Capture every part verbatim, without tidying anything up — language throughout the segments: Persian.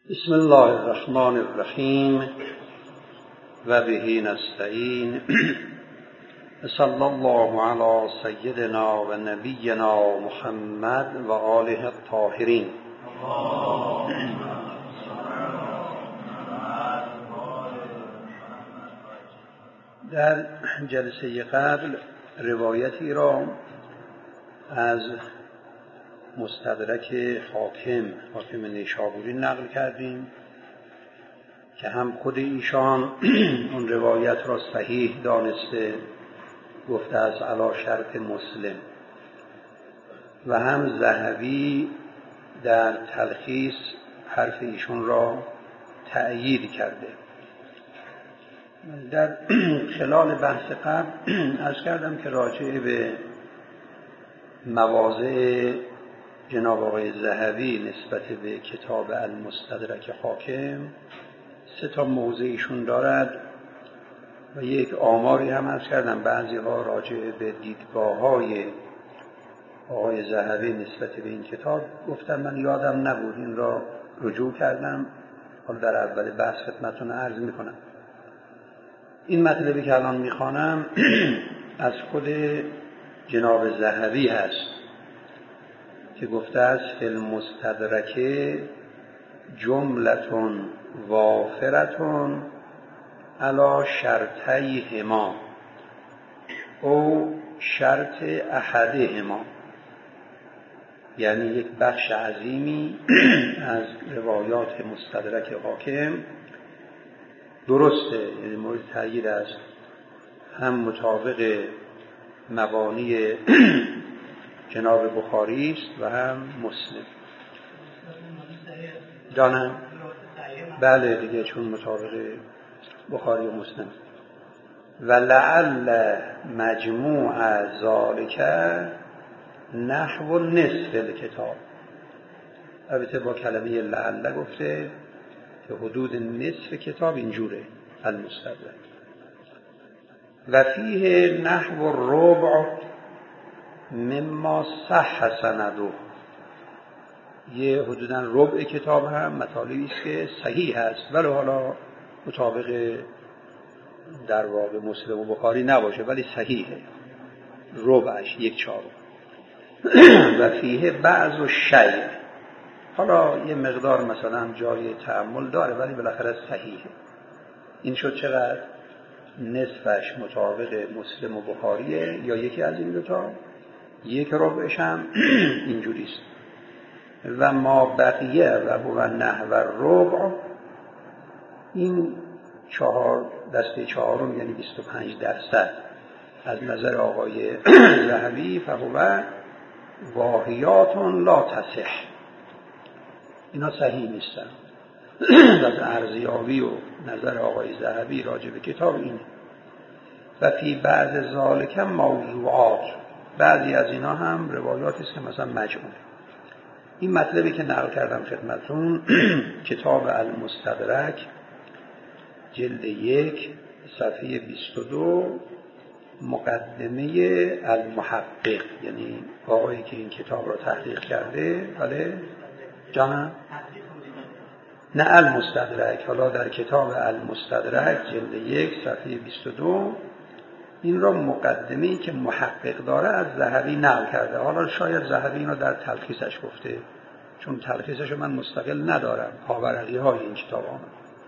بسم الله الرحمن الرحیم و به نستعین صلی الله علی سیدنا و نبینا محمد و آله الطاهرین. در جلسه قبل روایتی را از مستدرک حاکم حاکم نیشابوری نقل کردیم که هم خود ایشان اون روایت را صحیح دانسته، گفته از علی شرط مسلم، و هم ذهبی در تلخیص حرف ایشون را تأیید کرده. در خلال بحث قبل عرض کردم که راجع به مواضع جناب آقای ذهبی نسبت به کتاب المستدرک حاکم سه تا موضع ایشون دارد و یک آماری هم عرض کردم بعضی ها راجع به دیدگاه های آقای ذهبی نسبت به این کتاب گفتم، من یادم نبود، این را رجوع کردم، حالا در اول بحث خدمتتون عرض میکنم. این مطلبی که الان میخوانم از خود جناب ذهبی هست که گفته است فی المستدرک جملتون وافرتون علی شرطیهما او شرط احدهما، یعنی یک بخش عظیمی از روایات مستدرک حاکم درسته، یعنی مورد تأیید است، هم مطابق مبانی جناب بخاری است و هم مسلم. جانم بله دیگه، چون مطابق بخاری و مسلم. و لعل مجموع ذالک نحو نصف الکتاب، البته با کلمه لعل گفته که حدود نصف کتاب اینجوره المستدرک. و فیه نحو الربع مما صح سنده، یه حدوداً ربع کتاب هم مطالبی است که صحیح است ولی حالا مطابق در واقع مسلم و بخاری نباشه ولی صحیحه، ربعش یک چهارم. و فیه بعض الشیء، حالا یه مقدار مثلا جای تأمل داره ولی بالاخره صحیحه. این شد چقدر؟ نصفش مطابق مسلم و بخاریه یا یکی از این دوتا، یک ربعش هم اینجوریست. و ما بقیه و هو نحو الربع، این چهار دسته چهارم یعنی بیست و پنج درصد از نظر آقای ذهبی فهو واهیات لا تصح، اینا صحیح نیستن. از ارزیابی و نظر آقای ذهبی راجع به کتاب اینه. و فی بعض ذالک موضوعات، بعضی از اینا هم روایاتی است که مثلا مجموعه. این مطلبی که نقل کردم خدمتون کتاب المستدرک جلد یک صفحه بیست و دو مقدمه المحقق، یعنی آقایی که این کتاب را تحقیق کرده. بله جانم نه المستدرک، حالا در کتاب المستدرک جلد یک صفحه بیست و دو این را مقدمه‌ای که محقق داره از ذهبی نقل کرده. حالا شاید ذهبی اینو در تلخیصش گفته، چون تلخیصش من مستقل ندارم، پاورقی های این کتاب آمد.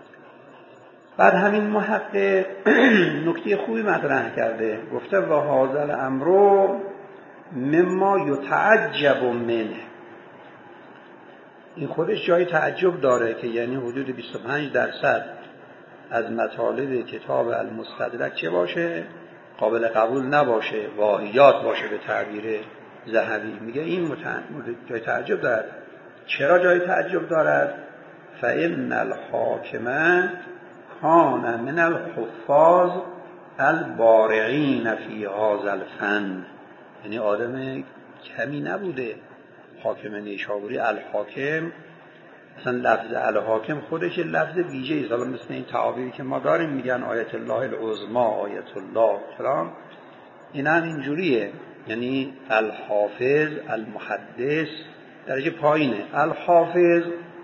بعد همین محقق نکته خوبی مطرح کرده، گفته و هذا الامر مما یتعجب منه، این خودش جای تعجب داره که یعنی حدود بیست و پنج درصد از مطالب کتاب المستدرک چه باشه؟ قابل قبول نباشه، واهیات باشه به تعبیر ذهبی. میگه این مت... جای تعجب دارد. چرا جای تعجب دارد؟ فإن الحاکم کان من الحفاظ البارعین فی هذا الفن، یعنی آدم کمی نبوده حاکم نیشابوری. الحاکم مثلا لفظ الحاکم خودش لفظ ویژه است، حالا مثل این تعابیری که ما داریم میگن آیت الله العظمی، آیت الله فلان، این هم اینجوریه، یعنی الحافظ المحدث درجه پایینه. الحافظ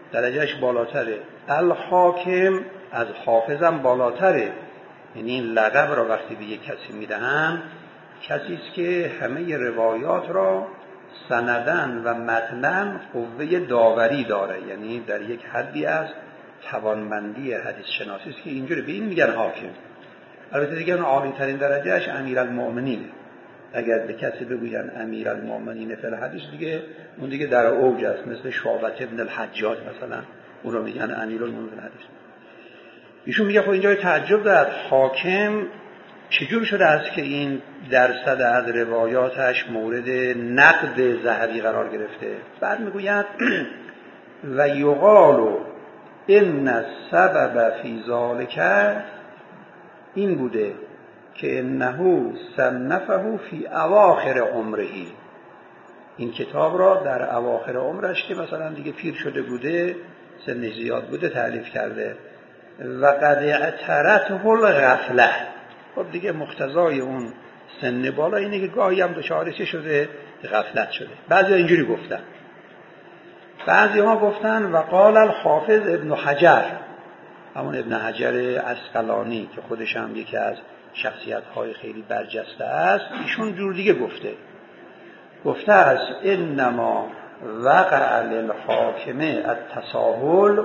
درجهش بالاتره. الحاکم از حافظم بالاتره. یعنی این لقب را وقتی به یک کسی میدهن، کسی است که همه روایات را سندن و متنن قوه داوری داره، یعنی در یک حدی از توانمندی حدیث شناسی است که اینجوری به این میگن حاکم. البته دیگه اون عالی ترین درجهش امیرالمؤمنینه. اگر به کسی بگوین امیرالمؤمنین فی الحدیث، دیگه اون دیگه در اوج است، مثل شعبة ابن الحجاج مثلا، اون رو میگن امیرالمؤمنین فی الحدیث. ایشون میگه خب اینجا تعجب دارد، حاکم چجور شده است که این درصد از روایاتش مورد نقد ذهبی قرار گرفته؟ بعد میگوید و یقال ان السبب فی ذلک، این بوده که انه صنفه فی اواخر عمره، این کتاب را در اواخر عمرش که مثلا دیگه پیر شده بوده، سنش زیاد بوده، تألیف کرده. و قد اعترته الغفله، خب دیگه مقتضای اون سن بالا اینه که گاهی هم دچارش شده غفلت شده. بعضی اینجوری گفتن، بعضی ها گفتن و قال الحافظ ابن حجر، همون ابن حجر عسقلانی که خودش هم یکی از شخصیت‌های خیلی برجسته است، ایشون جور دیگه گفته گفته است انما وقع للحاکم التساهل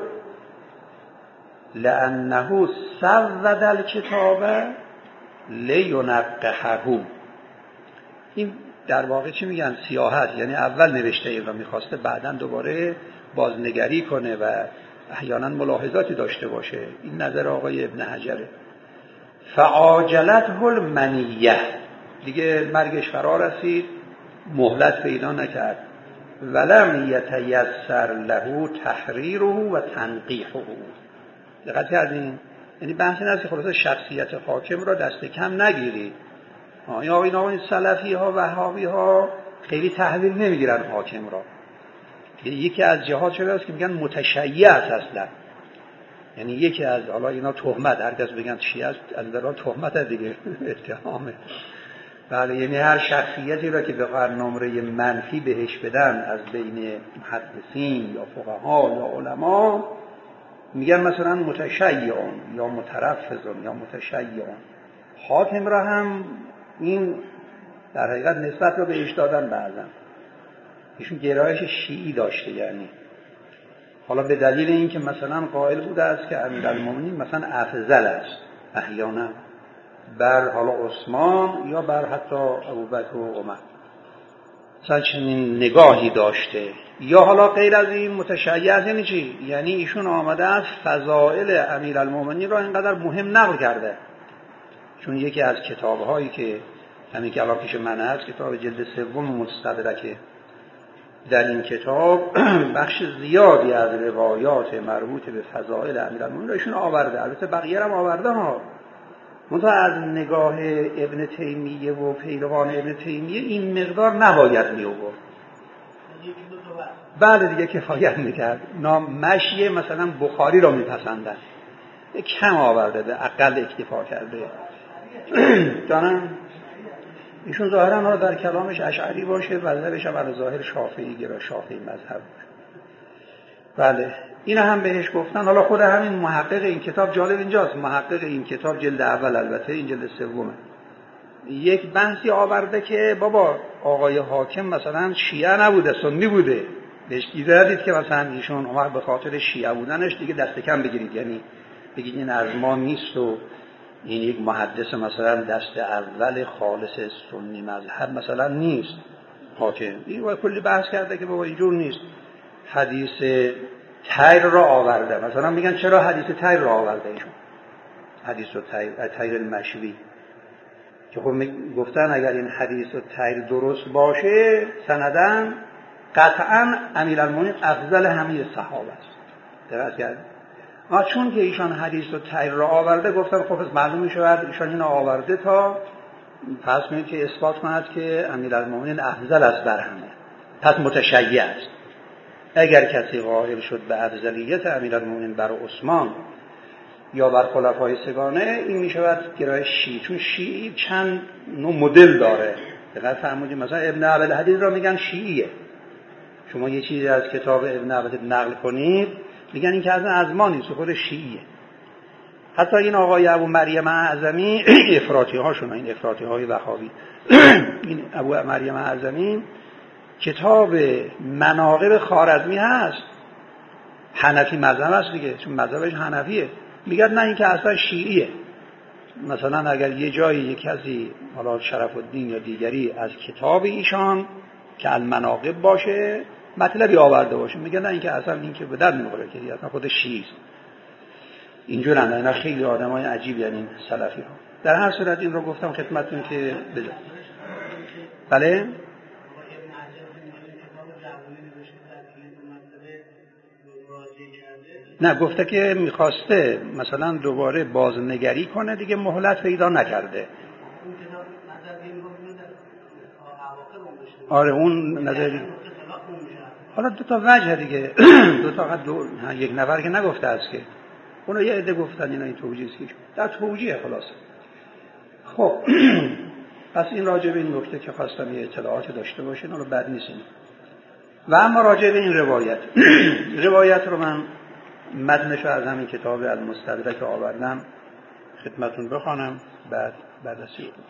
لأنه سود الکتاب لینقحه. این در واقع چی میگن؟ سیاحت، یعنی اول نوشته این را میخواسته بعداً دوباره بازنگری کنه و احیانا ملاحظاتی داشته باشه. این نظر آقای ابن حجره. فعاجلته المنیه، دیگه مرگش فرا رسید، مهلت پیدا نکرد. ولم یتیسر له تحریره و تنقیحه. دقت کردین؟ یعنی بحث این است که خلاصه شخصیت حاکم را دست کم نگیرید. یا این آقای سلفی ها و وهابی ها خیلی تحویل نمیگیرن حاکم را. یکی از جهات شده است که میگن متشیع است اصلا، یعنی یکی از حالا اینا تهمت، هر کس بگن شیعه است از درون تهمت دیگه، اتهامه. بله، یعنی هر شخصیتی را که بخواد نمره منفی بهش بدن از بین محدثین یا فقها یا علما، میگن مثلا متشیعون یا مترفضون یا متشیعون. حاکم را هم این در حقیقت نسبت رو بهش دادن بعضا. ایشون گرایش شیعی داشته، یعنی حالا به دلیل اینکه مثلا قائل بوده است که امیرالمومنین مثلا افضل است احیانا بر حالا عثمان یا بر حتی ابوبکر و عمر، مثلا چنین نگاهی داشته. یا حالا غیر از این متشیع است، یعنی چی؟ یعنی ایشون آمده است فضائل امیرالمومنین را اینقدر مهم نقل کرده. چون یکی از کتاب‌هایی که همین که الان پیش من هست، کتاب جلد سوم مستدرکه، در این کتاب بخش زیادی از روایات مربوط به فضائل امیرالمومنین را ایشون آورده. البته بقیه هم آورده ها، منتها از نگاه ابن تیمیه و پیروان ابن تیمیه این مقدار نباید می آورد. بعد دیگه کفایت میکرد. نام مشی مثلا بخاری را میپسندن، کم آورده، به اقل اکتفا کرده. دانم ایشون ظاهرا در کلامش اشعری باشه و مذهبش هم از ظاهر شافعی گرا، شافعی مذهب. بله، این هم بهش گفتن. حالا خود همین محقق این کتاب، جالب اینجاست، محقق این کتاب جلد اول، البته این جلد سومه، یک بحثی آورده که بابا آقای حاکم مثلا شیعه نبوده، سنی بوده. بهش ایده دید که مثلا ایشون عمر به خاطر شیعه بودنش دیگه دست کم بگیرید، یعنی بگید این از ما نیست و این یک محدث مثلا دست اول خالص سنی مذهب مثلا نیست حاکم. این کلی بحث کرده که بابا اینجور نیست. حدیث تیر را آورده، مثلا میگن چرا حدیث تیر را آورده ایشون، حدیث تیر تیر المشوی، که خب گفتن اگر این حدیث و تیر درست باشه سندن قطعا امیرالمومنین افضل همه صحابه است. درست کرد. اما چون که ایشان حدیث و تیر را آورده، گفتن خب معلوم میشه ایشان اینو آورده تا پس میگه که اثبات کند که امیرالمومنین افضل است بر همه، پس متشیع است. اگر کسی قائل شد به افضلیت امیرالمومنین بر عثمان یا بر خلفای سگانه، این میشود گرایش شیعی. چون شیعی چند نوع مدل داره. دقیق فرمودید مثلا ابن عبدالحدید را میگن شیعیه. شما یه چیزی از کتاب ابن عبدالحدید نقل کنید، میگن این که اصلا از ما نیست، خود شیعیه. حتی این آقای ابو مریم اعظمی افراطی هاشون، این افراطی های وهابی این ابو مریم اعظمی کتاب مناقب خوارزمی هست، حنفی مذهب هست دیگه، چون مذهبش حنفیه، میگن نه این که اصلا شیعیه. مثلا اگر یه جایی یک کسی، حالا شرف الدین یا دیگری، از کتاب ایشان که المناقب باشه مطلبی آورده باشه، میگن نه این که اصلا این که به در نمیخوره، که اصلا خود شیعی است. اینجور هم اینا خیلی آدمای عجیبی یعنی این سلفی ها. در هر صورت این رو گفتم خدمتتون که بذار. بله نه، گفته که میخواسته مثلا دوباره بازنگری کنه دیگه، مهلت پیدا نکرده. آره اون نظری. حالا دو تا وجه دیگه دو تا دو یک نفر که نگفته است که اونو یه عده گفتن اینا، این توجیه است که در توجیه خلاص. خب پس این راجع به این نکته که خواستم یه اطلاعاتی داشته باشین، اونو بد نیستین. و اما راجع به این روایت روایت رو من متنش از همین کتاب المستدرک آوردم خدمتون بخوانم بعد بررسی کنم.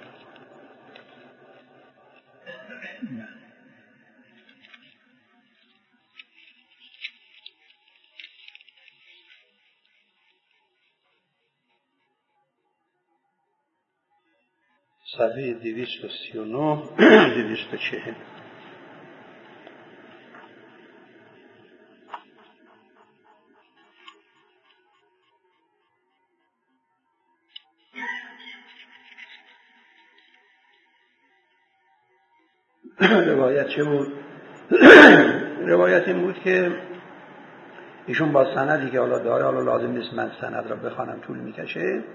صفحه دویست و سی و نه دویست و چهل. روایت چه بود؟ روایت این بود که ایشون با سندی که حالا داره، حالا لازم نیست من سند را بخوانم طول میکشه،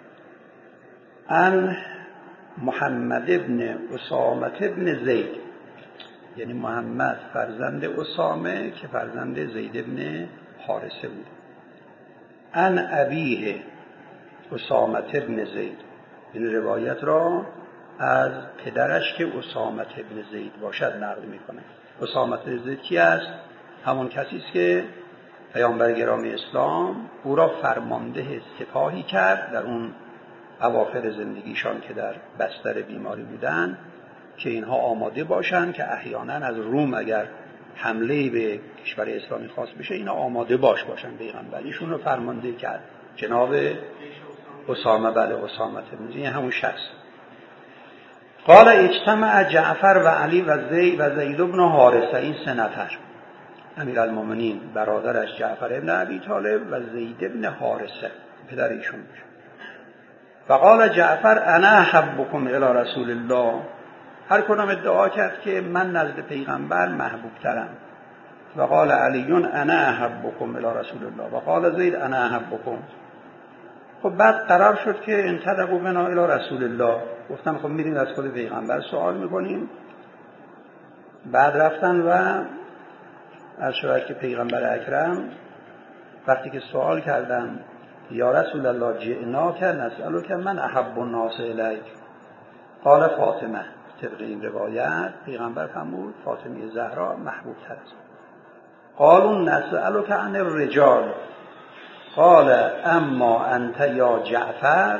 ان محمد ابن اسامه ابن زید، یعنی محمد فرزند اسامه که فرزند زید ابن حارثه بود، ان ابیه اسامه ابن زید، این روایت را از پدرش که اسامه ابن زید باشد نقل میکنه. اسامه ابن زید کی است؟ همون کسی است که پیامبر گرامی اسلام او را فرمانده سپاهی کرد در اون اواخر زندگیشان که در بستر بیماری بودن، که اینها آماده باشن که احیانا از روم اگر حمله به کشور اسلامی خواست بشه اینا آماده باش باشن. پیغمبر ایشون رو فرمانده کرد، جناب اسامه. بله اسامه ابن زید همون شخص. قال اجتمع جعفر و علی و زید و زید ابن حارثه، این سه نفر امیرالمومنین برادرش جعفر ابن ابی طالب و زید ابن حارثه پدر ایشون بود. فقال جعفر انا احبکم الی رسول الله، هر کدام ادعا کرد که من نزد پیغمبر محبوب ترم. وقال علی انا احبکم الی رسول الله وقال زید انا احبکم. خب بعد قرار شد که انطلقوا بنا الی رسول الله، گفتن خب میریم از خود پیغمبر سوال میکنیم. بعد رفتن و از شوهر که پیغمبر اکرم وقتی که سوال کردن یا رسول الله جئناک نسألک من احب الناس الیک، قال فاطمه. طبق این روایت پیغمبر فرمود فاطمه زهرا محبوب تر است. قالوا نسألک عن الرجال قال اما انت یا جعفر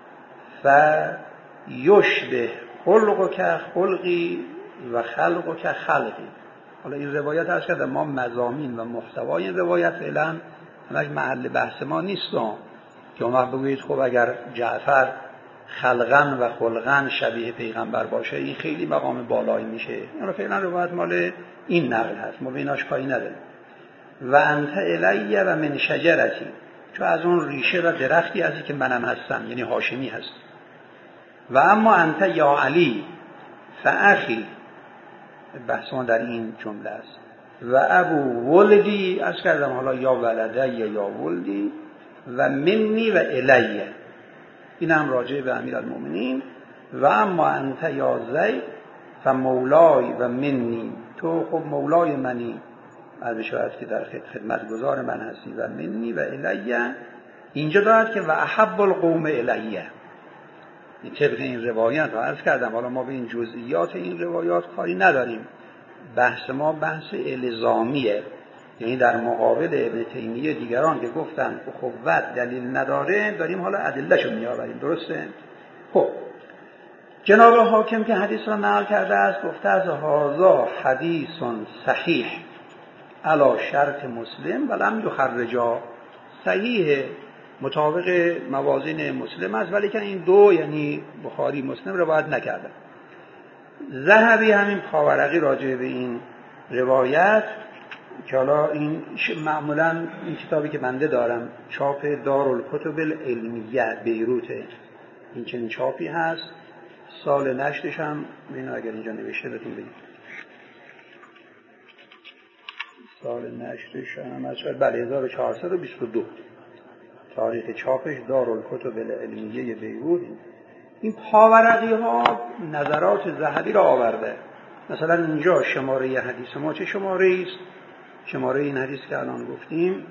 فیشبه خلقک خلقی و خلقک خلقی. حالا این روایت هست که ما مضامین و محتوای این روایت فعلا همش محل بحث ما نیست که اون وقت بگویید خب اگر جعفر خلقن و خلقن شبیه پیغمبر باشه این خیلی مقام بالایی میشه. این فعلا روایت مال این نقل هست، ما به ایناش کاری نداریم. و انت الی و من شجرتی، چون از اون ریشه و درختی هستی که منم هستم، یعنی هاشمی هست. و اما انت یا علی فاخی، بحث ما در این جمله است. و ابو ولدی، از کردم حالا یا ولده یا یا ولدی، و منی و الیه، این هم راجع به امیرالمومنین. و اما انت یا زید فمولای و منی، تو خب مولای منی، از شاید که در خدمت گزار من هستی. و منی و الیه، اینجا دارد که و احب القوم الیه، این طبق این روایت رو عرض کردم. حالا ما به این جزئیات این روایات کاری نداریم، بحث ما بحث الزامیه، یعنی در مقابل ابن تیمیه دیگران که گفتن اخوت دلیل نداره، داریم حالا ادلهشو میآوریم. درسته؟ خب جناب حاکم که حدیث را نقل کرده است گفته از هذا حدیث صحیح علی شرط مسلم ولم یخرجا، صحیح مطابق موازین مسلم است ولی که این دو یعنی بخاری مسلم روایت نکردن. ذهبی همین پاورقی راجع به این روایت که حالا این معمولا این کتابی که بنده دارم چاپ دارالکتب العلمیه بیروته، این چنین چاپی هست، سال نشرش هم اینو اگر اینجا نوشته بهتون بگم سال نشرش هم از بله هزار و چهارصد و بیست و دو تاریخ چاپش دارالکتب العلمیه بیروت. این پاورقی ها نظرات ذهبی را آورده. مثلا اینجا شماره حدیث ما چه شماره است؟ شماره این حدیث که الان گفتیم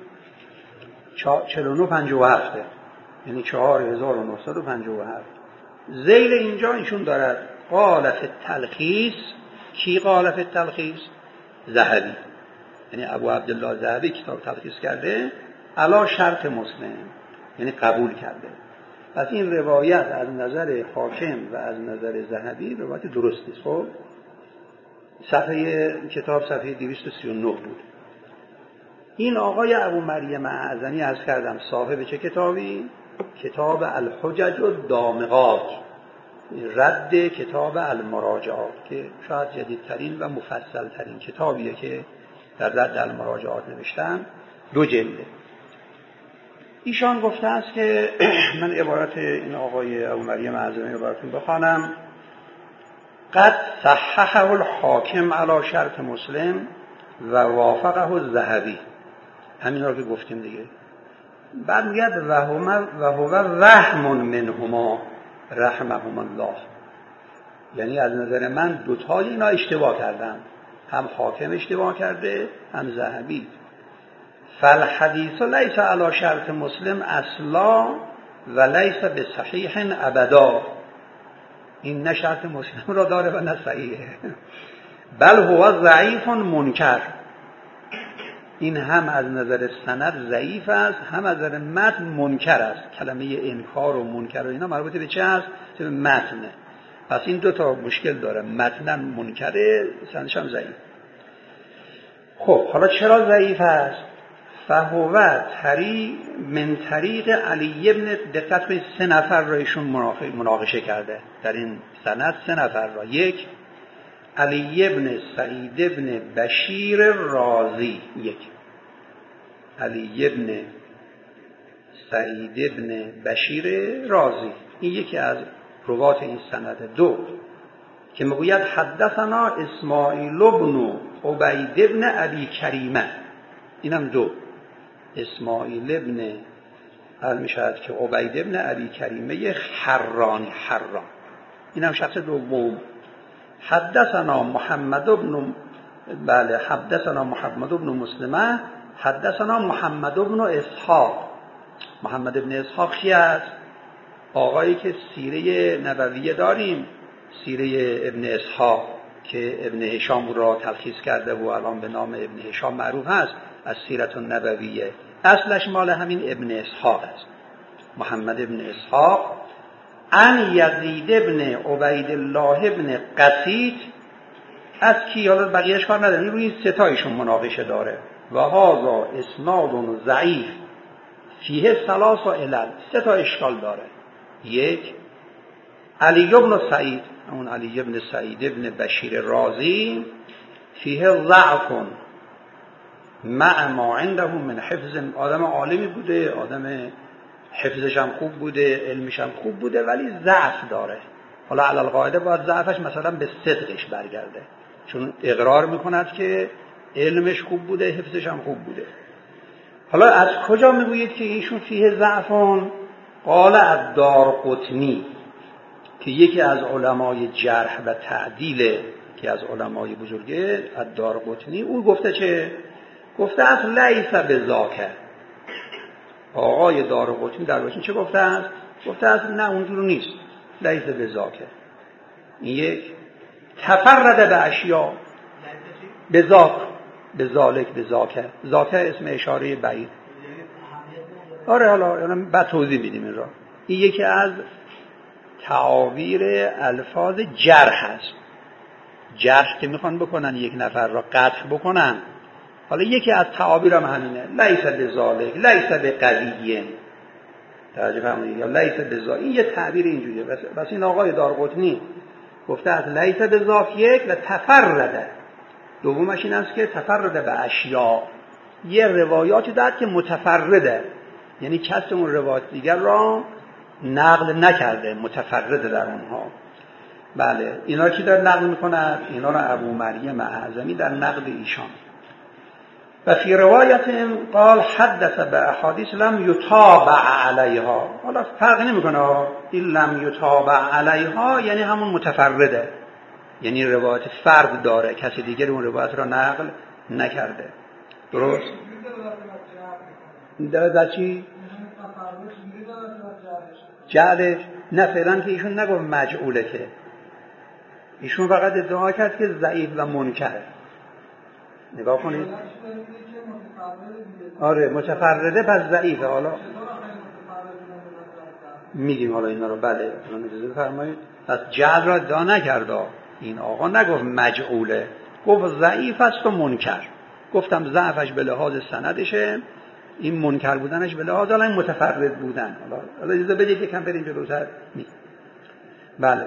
چهل و نه پنجاه و هفت، یعنی چهار هزار و نهصد و پنجاه و هفت. ذیل اینجا ایشون دارد قال فی التلخیص. کی قال فی التلخیص؟ ذهبی، یعنی ابو عبدالله ذهبی کتاب تلخیص کرده علی شرط مسلم، یعنی قبول کرده. پس این روایت از نظر حاکم و از نظر ذهبی روایت درستی است. خب صفحه کتاب صفحه دویست و سی و نه بود. این آقای ابو مریم اعظمی عرض کردم صاحب چه کتابی؟ کتاب الحجج الدامغات، رد کتاب المراجعات که شاید جدیدترین و مفصلترین کتابیه که در رد المراجعات نوشتن، دو جلده. ایشان گفته است که من عبارت این آقای ابو مریم اعظمی رو براتون بخوانم. قد صححه الحاکم علی شرط مسلم و وافقه الذهبی، همین رو که گفتیم دیگه. بعد میگه و هو رحم منهما رحمهم الله، یعنی از نظر من دوتای اینا اشتباه کردن، هم حاکم اشتباه کرده هم ذهبی. فالحدیث لیس علی شرط مسلم اصلا و لیس بصحیح ابدا، این نه شرط مسلم را داره و نه صحیحه، بل هو ضعیف منکر. این هم از نظر سند ضعیف است، هم از نظر متن منکر است. کلمه انکار و منکر و اینا مربوط به چه است؟ به متنه. پس این دو تا مشکل داره، متناً منکره، سندش هم ضعیف. خب حالا چرا ضعیف است؟ فهو طریق من طریق علی ابن، دقت کنید سه نفر را ایشون مناقشه کرده در این سند، سه نفر را. یک علی ابن سعید ابن بشیر رازی، یک علی ابن سعید ابن بشیر رازی، این یکی از روات این سند. دو که میگوید حدثنا اسماعیل ابن عبید ابن ابی کریمه، اینم دو، اسماعیل ابن حال میشد که عبید ابن ابی کریمه حرانی حران، اینم شخص دوم. حدثنا محمد ابن بله حدثنا محمد ابن مسلمه حدثنا محمد ابن اسحاق. محمد ابن اسحاق کی است؟ آقایی که سیره نبویه داریم، سیره ابن اسحاق که ابن هشام را تلخیص کرده و الان به نام ابن هشام معروف هست از سیرت النبویه، اصلش مال همین ابن اسحاق است. محمد ابن اسحاق ان یزید ابن عبید الله ابن قسیط از کی؟ حالا بقیهش کار نداریم، روی این ستایشون مناقشه داره. و هذا اسناد ضعیف فیه ثلاث علل، سه تا اشکال داره. یک علی ابن سعید، اون علی ابن سعید ابن بشیر رازی، فیه ضعف مع ما عنده من حفظ، آدم عالمی بوده، آدم حفظش هم خوب بوده، علمش هم خوب بوده، ولی ضعف داره. حالا علی القاعده باید ضعفش مثلا به صدقش برگرده، چون اقرار میکند که علمش خوب بوده، حفظش هم خوب بوده. حالا از کجا میگویید که ایشون فیه ضعفون؟ قال الدارقطنی که یکی از علمای جرح و تعدیل، که از علمای بزرگه، الدارقطنی، اون گفته چه؟ گفته است لیس بذاک. آقای دارقطنی در واقع چه گفته است؟ گفته است نه اونجور نیست، لیس بذاک. این یک. تفرد به اشیاء بذاک، به ذالک به ذاکه. ذاکه اسم اشاره بعید. آره حالا بعد توضیح میدیم این را. این یکی از تعابیر الفاظ جرح هست. جرح که میخوان بکنن یک نفر را قطع بکنن. حالا یکی از تعابیر هم همینه، لیس بذالک، لیس بقویین. توجه فرمایید، یا لیس بذالک. این یه تعبیر اینجوریه. بس, بس این آقای دارقطنی گفته از لیس بذاک یک و تفرده. دومش این است که تفرده به اشیاء. یه روایاتی داد که متفرده، یعنی کسی اون روایت دیگر را نقل نکرده، متفرده در اونها. بله، اینا کی داره نقل میکنه؟ اینا را ابو مریم اعظمی در نقد ایشان. و فی روایت قال حدث به احادیث لم یتابع علیها. حالا فرق نمیکنه، این لم یتابع علیها یعنی همون متفرده، یعنی روایت فرد داره، کسی دیگر اون روایت را نقل نکرده. درست؟ در در چی؟ جعلش؟ نه فعلا که ایشون نگفت مجعوله، که ایشون فقط ادعا کرد که ضعیف و منکره. نگاه کنید. آره متفرده پس ضعیفه. حالا میگیم حالا اینا رو. بله الان اجازه بفرمایید. پس جعل را ادعا نکرد این آقا، نگفت مجعوله، گفت ضعیف است و منکر. گفتم ضعفش به لحاظ سندشه، این منکر بودنش به لحاظ الان متفرد بودن. حالا حالا اجازه بدید یکم بریم جلوتر. بله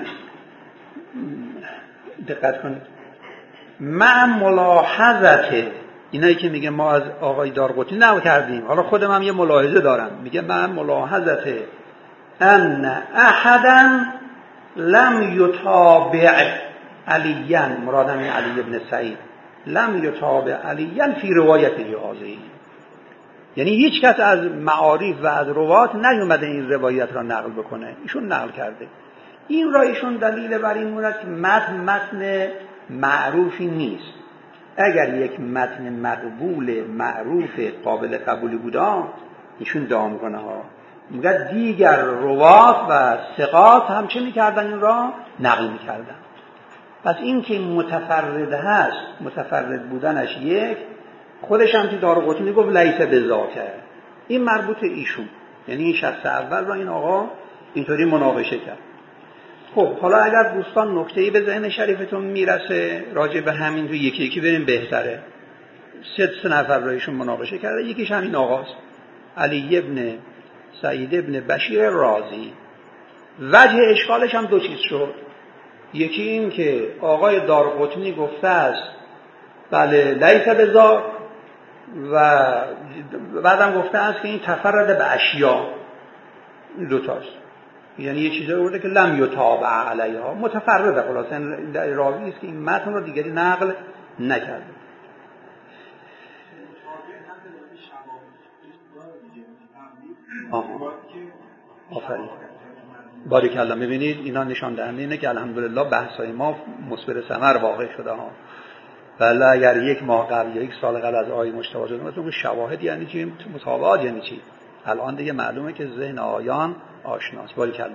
دقت کنید. مع ملاحظت، اینایی که میگه ما از آقای دارقطنی نقل کردیم، حالا خودم هم یه ملاحظه دارم، میگه مع ملاحظت ان احدا لم یتابع علیاً، مرادم این علی ابن سعید، لم یتابع علیاً فی روایت جهازی، یعنی هیچ کس از معارف و از روات نیومده این روایت را نقل بکنه، ایشون نقل کرده. این را ایشون دلیل بر این مورد که متن متن معروفی نیست. اگر یک متن مقبول معروف قابل قبولی بودا ایشون دام کنه ها، میگه دیگر روات و ثقات هم چه میکردن؟ این را نقل میکردن. پس این که متفرد هست، متفرد بودنش یک، خودش هم که دارقطنی گفت لیس بذاکه، این مربوط ایشون، یعنی این شخص اول را این آقا اینطوری مناقشه کرد. خب حالا اگر دوستان نکته‌ای به ذهن شریفتون میرسه راجع به همین، تو یکی یکی بریم بهتره. سه سه نفر را ایشون مناقشه کرده، یکیش همین آقاست، علی ابن سعید ابن بشیر رازی. وجه اشکالش هم دو چیز شد. یکی این که آقای دارقطنی گفته است بله لیس بذاک، و بعدم گفته است که این تفرد به اشیاء. این دوتاست، یعنی یه چیزی آورده که لم یتابع علیها، متفرده. خلاصه راوی است که این متن رو دیگری نقل نکرده. آها آفرین، بارک الله. می‌بینید اینا نشان دهنده اینه که الحمدلله بحث‌های ما مثمر ثمر واقع شده ها. ولی اگر یک ماه قبل یا یک سال قبل از آیه مجتبی شده مثلا شواهد یعنی چی، مطابقات یعنی چی، الان دیگه معلومه که ذهن آیان آشناست. بارک الله.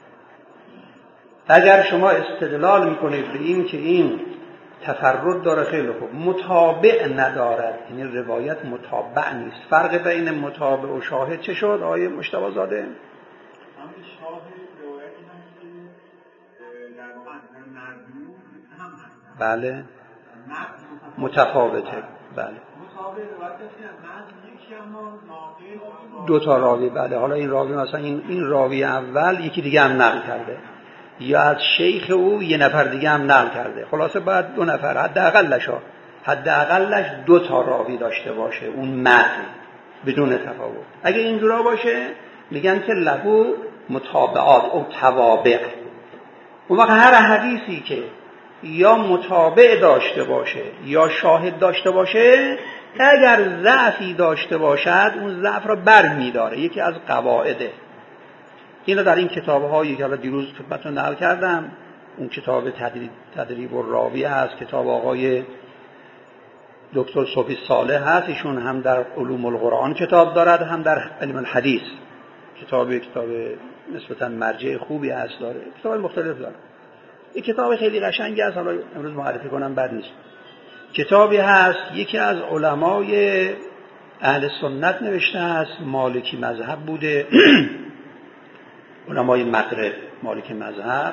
اگر شما استدلال میکنید به این که این تفرد داره، خیلی خوب، متابع ندارد، یعنی روایت متابع نیست. فرق بین متابع و شاهد چه شد آیه مجتبی زاده؟ همین شاهد روایتی هست که در متن مردود هم هست. بله متفاوته. بله متابع روایت هست متن یکی اما ناقل دو تا راوی. بله حالا این راوی مثلا این این راوی اول یکی دیگه هم نقل کرده، یا از شیخ او یه نفر دیگه هم نقل کرده. خلاصه باید دو نفر حداقلش ها حداقلش دو تا راوی داشته باشه اون متن بدون تفاوت. اگه اینجورا باشه میگن که له متابعات او توابع. اون وقت هر حدیثی که یا متابع داشته باشه یا شاهد داشته باشه، اگر ضعفی داشته باشد اون ضعف را بر می‌داره. یکی از قواعده اینو در این کتاب‌هایی که حالا دیروز خدمتتون نقل کردم، اون کتاب تدریب تدریب الراوی هست، کتاب آقای دکتر صبحی صالح هست، ایشون هم در علوم القرآن کتاب دارد، هم در علم الحدیث کتاب کتاب نسبتاً مرجع خوبی هست، داره کتاب مختلف داره. این کتاب خیلی قشنگی است، حالا امروز معرفی کنم بد نیست. کتابی هست یکی از علمای اهل سنت نوشته است، مالکی مذهب بوده، علمای مغرب مالکی مذهب،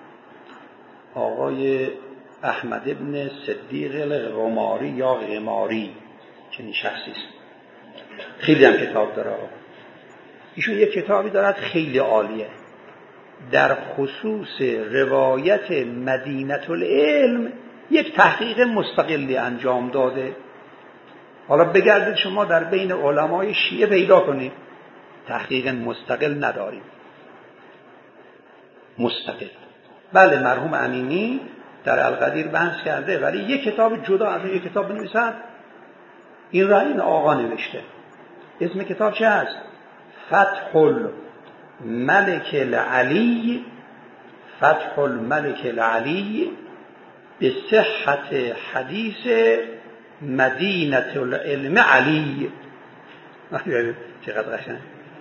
آقای احمد ابن صدیق الغماری یا غماری چنین شخصی است. خیلی هم کتاب داره. ایشون یک کتابی دارد خیلی عالیه در خصوص روایت مدینه العلم، یک تحقیق مستقلی انجام داده. حالا بگردید شما در بین علمای شیعه پیدا کنید، تحقیق مستقل نداریم. مستقل بله، مرحوم امینی در القدیر بحث کرده، ولی یک کتاب جدا از یک کتاب بنویسد، این را این آقا نوشته. اسم کتاب چه است؟ فتح الملک العلی، فتح الملک العلی به صحت حدیث مدینه العلم علی. چقدر قشنگ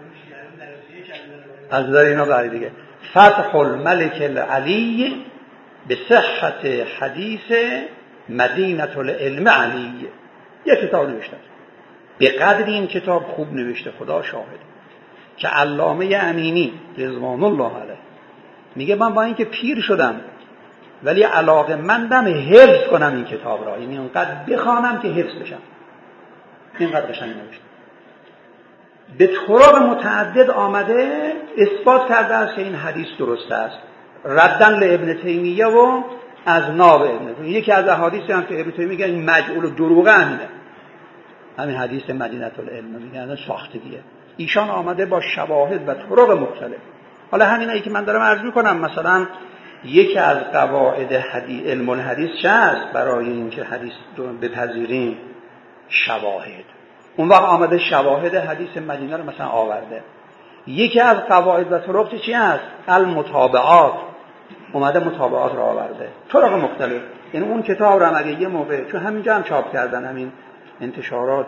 از نظر اینا داری دیگه. فتح الملک العلی به صحت حدیث مدینه العلم علی، یک کتاب نوشته. به قدر این کتاب خوب نوشته، خدا شاهد، که علامه امینی رضوان الله علیه میگه من با اینکه پیر شدم ولی علاقه‌مندم حفظ کنم این کتاب را، یعنی اونقدر بخوانم که حفظ بشم. اینقدر قشنگ نوشته. به طرق متعدد آمده اثبات کرده است که این حدیث درست است، ردن لابن تیمیه و از ناب ابن تیمیه. یکی از احادیثی هم که ابن تیمیه میگه این مجعول و دروغه همینه، همین حدیث مدینه العلم میگن ساختگیه. ایشان آمده با شواهد و طرق مختلف. حالا همینایی که من دارم عرض میکنم، مثلا یکی از قواعد حدیث علم الحدیث چه است؟ برای اینکه حدیث رو بپذیریم شواهد. اون وقت آمده شواهد حدیث مدینه رو مثلا آورده. یکی از قواعد و طرق چی است؟ المتابعات، اومده متابعات رو آورده، طرق مختلف. یعنی اون کتاب رو اگه یه موقع، چون همینجا هم چاپ کردن، همین انتشارات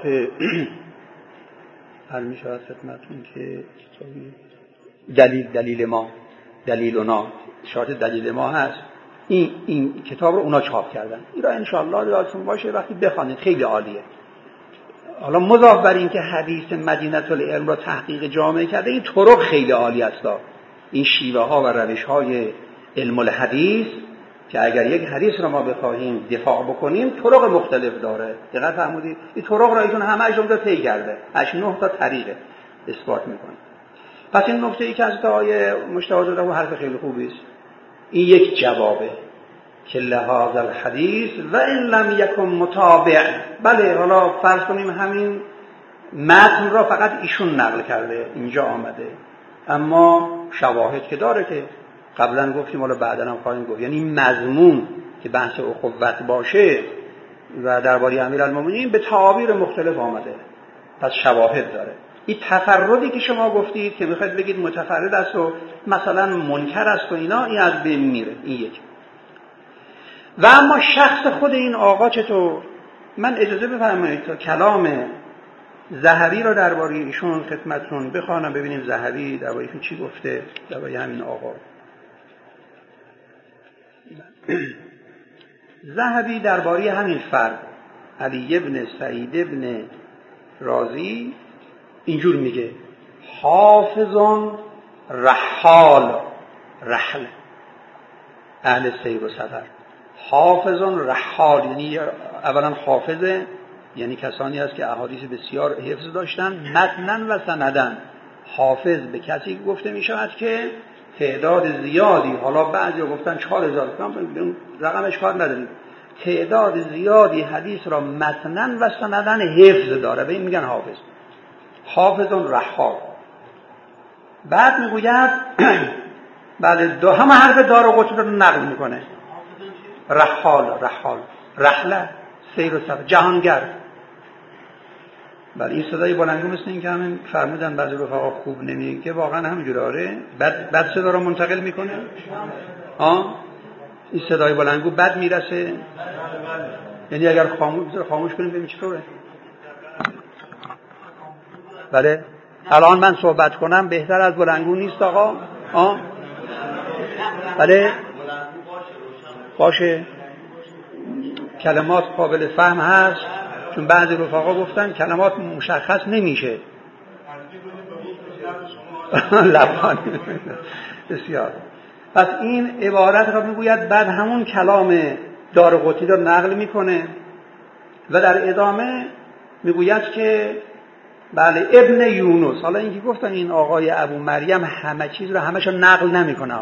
هر میشود خدمتون که دلیل دلیل ما دلیلنا شارت دلیل ما هست، این این کتاب رو اونا چاپ کردن. این را ان شاء الله یادتون باشه وقتی بخوانید، خیلی عالیه. حالا مضاف بر این که حدیث مدینه العلم را تحقیق جامع کرده، این طرق خیلی عالی است. این شیوه ها و روش های علم الحدیث که اگر یک حدیث را ما بخواهیم دفاع بکنیم، طرق مختلف داره. دقت فرمودید؟ این طرق را ایشون همه‌اش رو طی کرده، هشت نه تا طریق اثبات میکنه. پس این نکته ای که از آیه مشتاق زده و حرف خیلی خوبی است. این یک جوابه که لهذا الحدیث و ان لم یکن متابع. بله، حالا فرض کنیم همین متن را فقط ایشون نقل کرده، اینجا آمده، اما شواهد که داره که قبلا گفتیم، حالا بعدا هم خواهیم گفت. یعنی مضمون که بحث اخوت باشه و درباره امیرالمومنین به تعابیر مختلف آمده، پس شواهد داره. این تفردی که شما گفتید که میخواید بگید متفرد است و مثلا منکر است و اینا، این از بین میره. این یک. و اما شخص خود این آقا چطور؟ من اجازه بفرمایید تا کلام ذهبی را درباره ایشون خدمتتون بخوانم، ببینیم ذهبی درباره ایشون چی گفته، درباره همین آقا. ذهبی درباره همین فرد علی ابن سعید ابن رازی اینجور میگه: حافظون رحال، رحل اهل سیر و سفر. حافظون رحال یعنی اولا حافظه، یعنی کسانی هست که احادیث بسیار حفظ داشتن متنن و سندن. حافظ به کسی گفته می شود که تعداد زیادی، حالا بعضی گفتن چهار هزار، رقمش کار نداریم، تعداد زیادی حدیث را متنن و سندن حفظ داره، به این میگن حافظ. حافظون رحال. بعد میگوید بله دو همه حرف دارقطنی رو نقل میکنه. رحال، رحال، رحله، سیر و سفر، جهانگر. بله این صدای بلندگو مثل این که همین فرمودن بعضی رفقا خوب نمیگه، واقعا همینجوره. آره بعد بعد صدا رو منتقل میکنه. ها این صدای بلندگو بد میرسه، یعنی اگر خاموش خاموش کنیم ببینیم چطوره. بله الان من صحبت کنم بهتر از بلندگو نیست آقا؟ ها بله باشه. کلمات قابل فهم هست، چون بعضی رفقا گفتن کلمات مشخص نمیشه. لبانی بسیار. پس این عبارت را میگوید، بعد همون کلام دارقطنی را نقل میکنه و در ادامه میگوید که بله ابن یونس. حالا اینکه گفتن این آقای ابو مریم همه چیز رو همش رو نقل نمیکنه،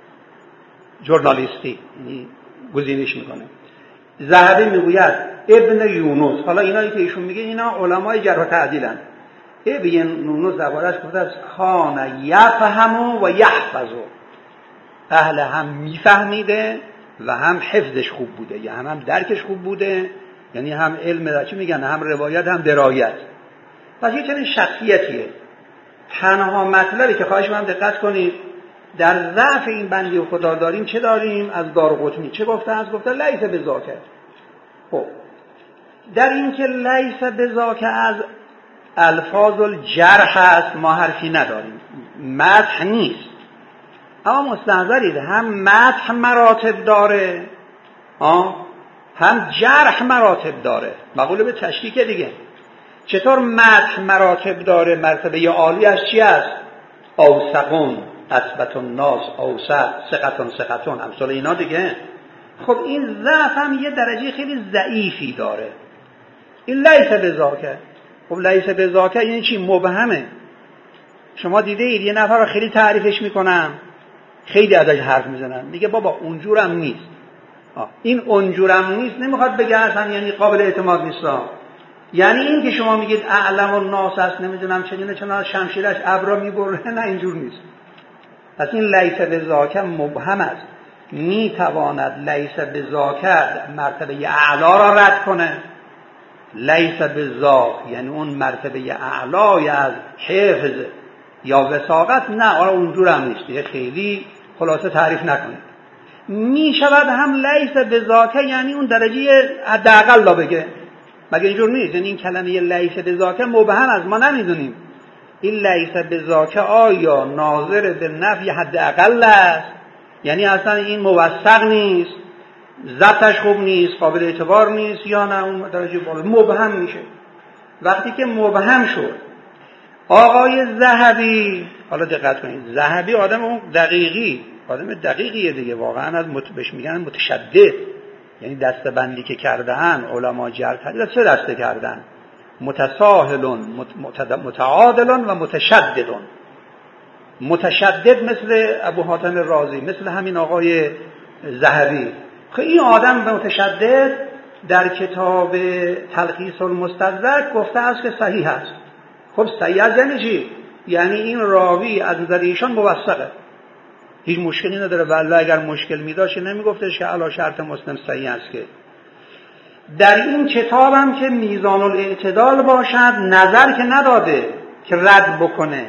ژورنالیستی یعنی گزینش میکنه. ذهبی میگوید ابن یونس. حالا اینایی که ایشون میگه اینا علمای جرح و تعدیلن. ابن یونس دربارش گفته است کان یفهم و یحفظ، اهل هم میفهمیده و هم حفظش خوب بوده، یا هم هم درکش خوب بوده، یعنی هم علم چی میگن، هم روایت هم درایت. پس یه چنین شخصیتیه. تنها مطلبی که خواهش می‌کنم دقت کنید، در ضعف این بندی و خدا داریم چه داریم؟ از دارقطنی چه گفته؟ از گفته لیس بذاکه. خب در این که لیس بذاکه از الفاظ الجرح است، ما حرفی نداریم، مدح نیست. اما مستحضرید هم مدح مراتب داره آه؟ هم جرح مراتب داره. مقوله به تشکیک دیگه. چطور مدح مراتب داره؟ مرتبه عالیش چی است؟ اوثقون، اثبت الناس، اوثق، ثقتون ثقتون، امثال اینا دیگه. خب این ضعف هم یه درجه خیلی ضعیفی داره. این لیس بذاکه. خب لیس بذاکه یعنی چی؟ مبهمه. شما دیده اید یه نفر رو خیلی تعریفش میکنم، خیلی ازش حرف میزنن، میگه بابا اونجورم نیست. آه. این اونجورم نیست نمیخواد بگه اصلا یعنی قابل اعتماد نیست. یعنی این که شما میگید اعلم الناس است، نمیدونم چنینه چنان شمشیرش ابرا میبره، نه اینجور نیست. پس این لیس بذاکه مبهم است. میتواند لیس بذاکه مرتبه اعلا را رد کنه. لیس بذاک یعنی اون مرتبه اعلای از حفظ یا وثاقت، نه آره اونجور هم نیست دیگه، خیلی خلاصه تعریف نکنید. میشود هم لیس بذاکه یعنی اون درجه حداقل لا بگه، مگه اینجور نیست؟ یعنی این کلمه لیس بذاکه مبهم است، ما نمیدونیم این لیس بذاکه آیا ناظر به نفی حداقل است، یعنی اصلا این موثق نیست، ضبطش خوب نیست، قابل اعتبار نیست، یا نه اون درجه بالا مبهم میشه. وقتی که مبهم شد آقای ذهبی، حالا دقت کنید، ذهبی آدم اون دقیقی، آدم دقیقیه دیگه، واقعا از مت... بهش میگن متشدد، یعنی دسته بندی که کردن علما جرح تعدیل سه دسته کردن: متساهلون، مت... متعادلون و متشددون. متشدد مثل ابو حاتم رازی، مثل همین آقای ذهبی. خب این آدم به متشدد در کتاب تلخیص المستدرک گفته است که صحیح است. خب صحیح است یعنی چی؟ یعنی این راوی از نظر ایشان موثقه، هیچ مشکلی نداره. والله اگر مشکل می‌داشت نمیگفتش که علی شرط مسلم صحیح است. که در این کتاب هم که میزان الاعتدال باشد نظر که نداده که رد بکنه،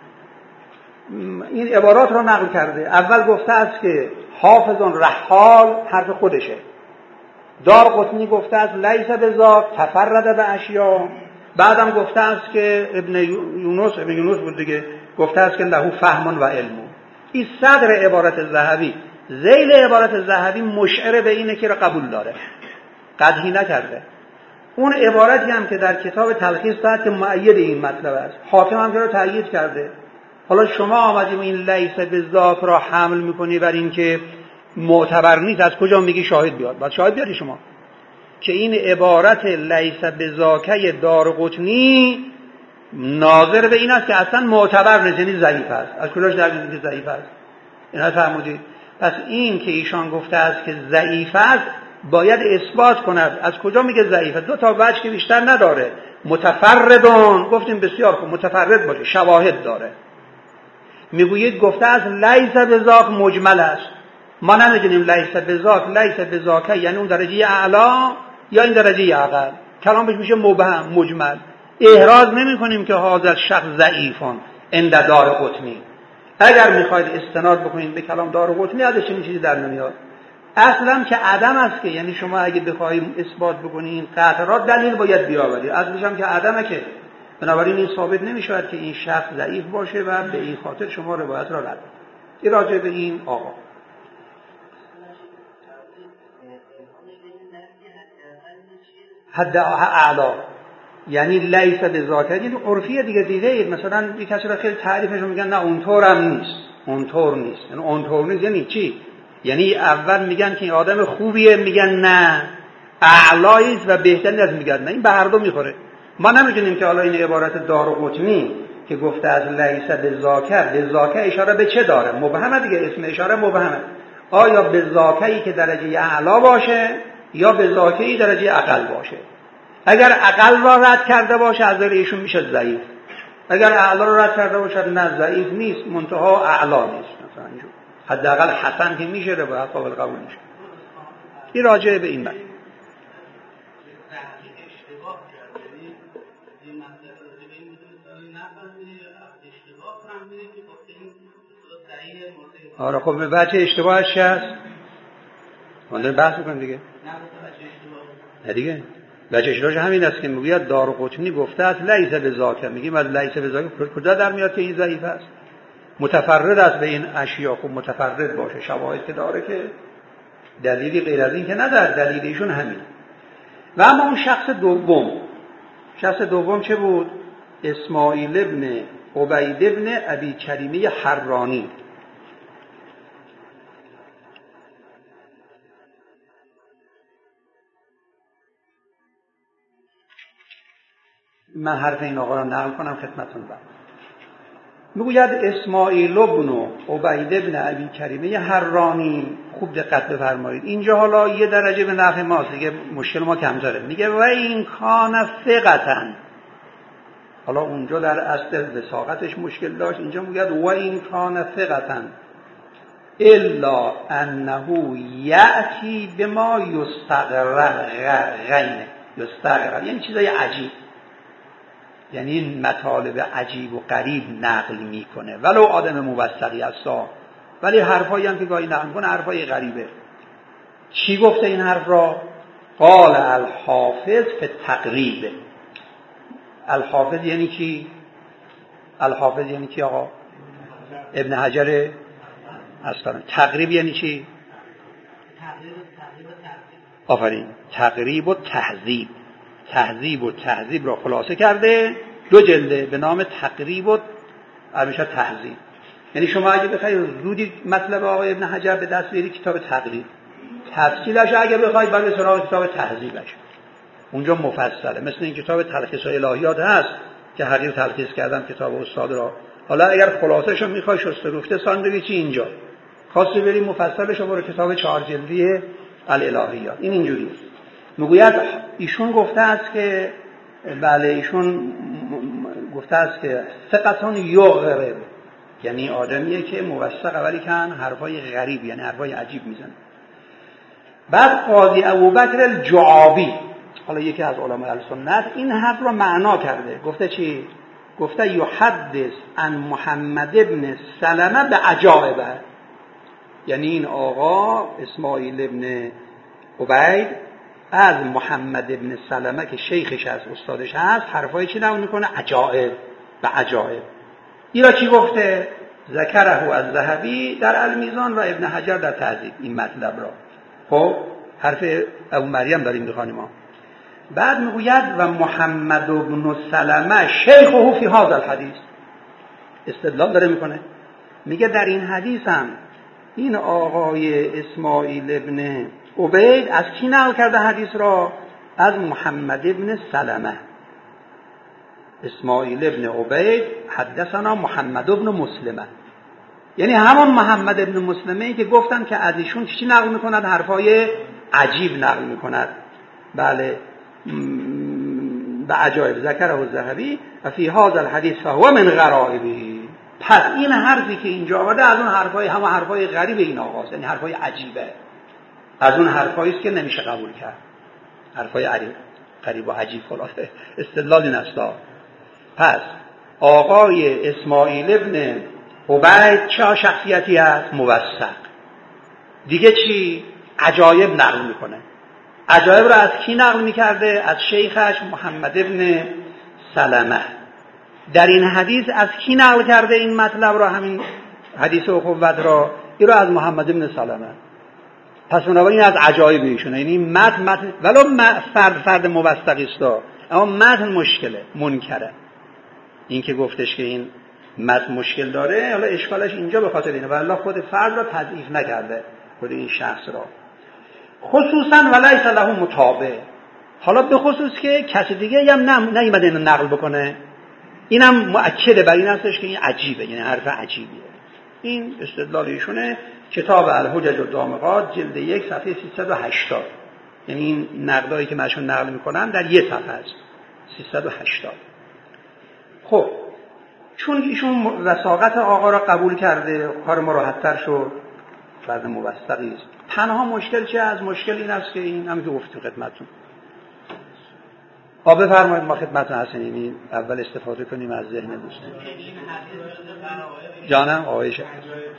این عبارات رو نقل کرده. اول گفته است که حافظون رحال حرف خودشه، دارقطنی گفته است لیس بذاک تفرد به اشیاء، بعدم گفته است که ابن یونس ابن یونس بود دیگه، گفته است که له فهم و علم. این صدر عبارت ذهبی. ذیل عبارت ذهبی مشعر به اینه که را قبول داره، قدحی نکرده. اون عبارتی هم که در کتاب تلخیص داد که مؤید این مطلب است، حاکم هم که رو تأیید کرده. حالا شما آمدیم این لیس بذاک را حمل میکنی بر این که معتبر نیست، از کجا میگی شاهد بیاد؟ بعد شاهد بیاری شما که این عبارت لیس بذاکه دارقطنی ناظر به این است که اصلا معتبر نیست، یعنی ضعیف است. از کجاش در میگی که ضعیف است؟ اینا فرمودید. پس این که ایشان گفته است که ضعیف است باید اثبات کند. از کجا میگه ضعیفه؟ دو تا وجه که بیشتر نداره. متفردون، گفتیم بسیار خوب، متفرد باشه، شواهد داره. میگویید گفته است لیس بذاک مجمل است، ما نمیدونیم لیس بذاک لیس بذاکه یعنی اون درجه اعلا یا این درجه اقل. کلامش میشه مبهم، مجمل. احراز نمی کنیم که هذا شخص ضعیفون عند دارقطنی. اگر میخواید استناد بکنید به کلام دارقطنی ازش این چیزی در نمیاد. اصلا که عدم است، که یعنی شما اگه بخواید اثبات بکنید قطعا را دلیل باید بیاورید. اصلش هم که عدمه، که بنابراین این ثابت نمیشود که این شخص ضعیف باشه و به این خاطر شما روایت را رد کنید. راجع به این آقا حد اعلا، یعنی لیس بذاک، یعنی عرفیه دیگه. دیگه مثلا یک کسی را خیلی تعریفش میگن نه اونطورم نیست، اونطور نیست، یعنی اونطور نیست یعنی چی؟ یعنی اول میگن که این آدم خوبیه، میگن نه اعلایی و بهترین از، میگن نه، این به هر دو میخوره. ما نمیدونیم که حالا این عبارت دارقطنی که گفته از لیس بذاک، بذاک اشاره به چه داره؟ مبهمه دیگه، اسم اشاره مبهمه. آیا بذاکی که درجه اعلا باشه یا بذاکی درجه اقل باشه؟ اگر اقل را رد کرده باشه از ایشون میشه ضعیف، اگر اعلا را رد کرده باشه نه ضعیف نیست، منتها اعلا نیست. مثلا اینجور حداقل حسن که میشه روایت قابل قبول میشه. این راجعه به این بحث. آره خب به بچه اشتباهش چی هست؟ من بحث میکنم دیگه. نه دیگه بچه اشتباهش همین است که میگوید دارقطنی گفته است لیس بذاک، میگیم از لیس بذاک کجا در میاد که این ضعیف است؟ متفرد است به این اشیاء. خب متفرد باشه، شواهد که داره که دلیلی غیر از این که نداره، دلیل ایشون همین. و اما اون شخص دوم، شخص دوم چه بود؟ اسماعیل ابن عبید ابن ابی کریمه حرانی. من حرف این آقا را نقل کنم خدمتتون. بعد میگوید اسماعیل ابن عبید ابن ابی کریمه حرانی. خوب دقت بفرمایید، اینجا حالا یه درجه به نفع ماست دیگه، مشکل ما کمتره. میگه و این کان ثقةً، حالا اونجا در اصل وثاقتش مشکل داشت، اینجا میگه و این کان ثقةً الا انه یأتی بما یستغرق غینه. یستغرق یعنی چیزای عجیب، یعنی این مطالب عجیب و غریب نقل میکنه ولو آدم موثقی هستا، ولی حرفایی هم که گاهی نقل میکنه حرفای غریبه. چی گفته این حرف را؟ قال الحافظ فی التقریب. الحافظ یعنی کی؟ الحافظ یعنی کی آقا؟ ابن حجر اسقلانی. تقریب یعنی چی؟ آفرین، تقریب و تهذیب. تهذیب و تهذیب را خلاصه کرده، دو جلده به نام تقریب و همیشه تهذیب. یعنی شما اگه بخواید زودی مطلب آقای ابن حجر به دست بیارید کتاب تقریب، تفصیلش اگه بخواید بعد سراغ کتاب تهذیبش، اونجا مفصله. مثل این کتاب تلخیص الهیات هست که حقیر تلخیص کردم کتاب استاد را. حالا اگر خلاصه‌ش رو می‌خوای شسته گفته ساندویچی اینجا، خواستی بری مفصلش رو برو کتاب چهار جلدی الالهیات. این اینجوریه. میگوید ایشون گفته است که بله، ایشون گفته است که ثقتون یغرب، یعنی آدمیه که موثق ولی کن حرفای غریب، یعنی حرفای عجیب میزنه. بعد قاضی ابوبکر الجعابی، حالا یکی از علمای السنت، این حرف رو معنا کرده. گفته چی؟ گفته یحدث عن محمد ابن سلمه به عجائب، یعنی این آقا اسماعیل ابن عبید از محمد ابن سلمه که شیخش از استادش هست حرفای چی نقل میکنه؟ عجائب، به عجائب. این را چی گفته؟ ذکره از ذهبی در المیزان و ابن حجر در تهذیب این مطلب را. خب حرف ابو مریم داریم بخوانیم ما. بعد میگوید و محمد ابن سلمه شیخه فی هذا الحدیث. استدلال داره میکنه، میگه در این حدیث هم این آقای اسماعیل ابن عبید از کی نقل کرده حدیث را؟ از محمد ابن سلمه. اسماعیل ابن عبید حدثنا محمد ابن مسلمه، یعنی همون محمد ابن مسلمه که گفتن که از ایشون چی نقل میکند؟ حرفای عجیب نقل میکند. بله، به عجایب. ذکره الذهبی و فی هذا الحدیث فهو من غرائبه. پس این حرفی که اینجا آورده از اون حرفای همه حرفای غریب این آقاست، یعنی حرفای عجیبه، از اون حرفایی است که نمیشه قبول کرد، حرفای غریب و عجیب. خلاصه استدلال این است. پس آقای اسماعیل ابن عبید چه شخصیتی است؟ موثق. دیگه چی؟ عجایب نقل میکنه. عجایب را از کی نقل میکرده؟ از شیخش محمد ابن سلمه. در این حدیث از کی نقل کرده این مطلب را؟ همین حدیث اخوت را، این را از محمد ابن سلمه. پس بنابراین از عجایب ایشونه، یعنی متن متن ولو فرد فرد موثقی است، اما متن مشکله، منکره. این که گفتش که این متن مشکل داره، حالا اشکالش اینجا به خاطر اینه، والله خود فرد را تضعیف نکرده، خود این شخص را، خصوصا ولیس له متابع. حالا به خصوص که کسی دیگه هم نیومده اینو نقل بکنه، اینم مؤکده بر این هستش که این عجیبه، یعنی حرف عجیبیه. این استدلال ایشونه، کتاب الحجج الدامغات جلد یک صفحه سیصد و هشتاد، یعنی این نقدایی که منشون نقل میکنم در یک صفحه است، سیصد و هشتاد. خب چون ایشون وثاقت آقا را قبول کرده، کار ما راحت‌تر شد، فرد موثقی است. تنها مشکل چه از مشکل این است که این هم که گفتم خدمتتون. آ بفرمایید، ما خدمتتون هستیم، یعنی اول استفاده کنیم از ذهن دوستان. جانم آقای شیخ